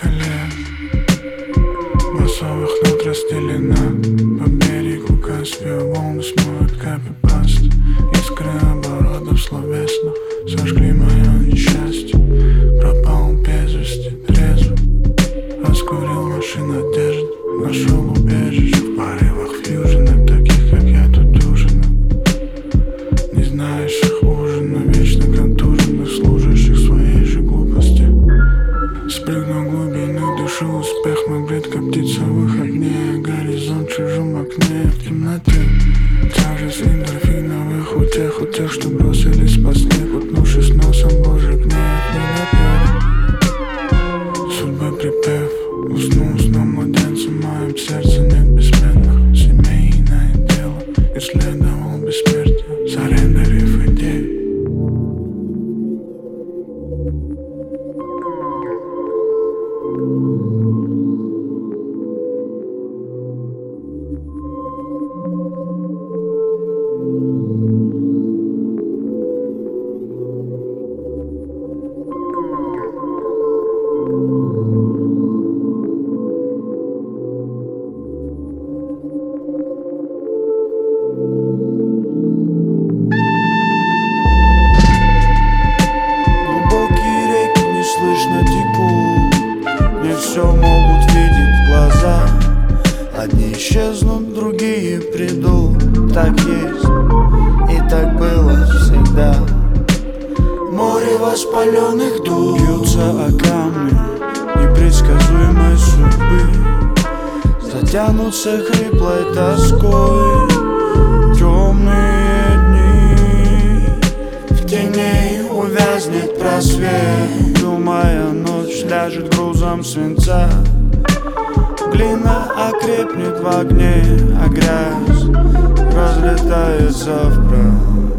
колен, басовых нот расстелена по берегу Каспия. Волны смоют копипаст, искры оборотов словесных сожгли мое несчастье. Пропал без вести, трезво раскурил машину одежды, нашел убежище в порывах фьюжена, таких как я тут ужинал. Не знаешь их ужина, вечно контуженных, служащих своей же глупости. Спрыгнул в глубину души, успех мой бред, как птицевых огней. Горизонт в чужом окне, в темноте тяжесть эндорфиновых утех, у тех, что бросились по снегу, утнувшись носом Божий гнев. Не напев, судьбы припев, уснул сном младенца, в моем сердце нет бессменных. Семейное дело исследовал бессмертие, зарендерив идеи. Все могут видеть глаза, одни исчезнут, другие придут. Так есть, и так было всегда. Море воспаленных душ бьются о камни непредсказуемой судьбы, затянутся хриплой тоской темные дни. В тени увязнет просвет, думая, ночь ляжет грузом свинца. Глина окрепнет в огне, а грязь разлетается в прах.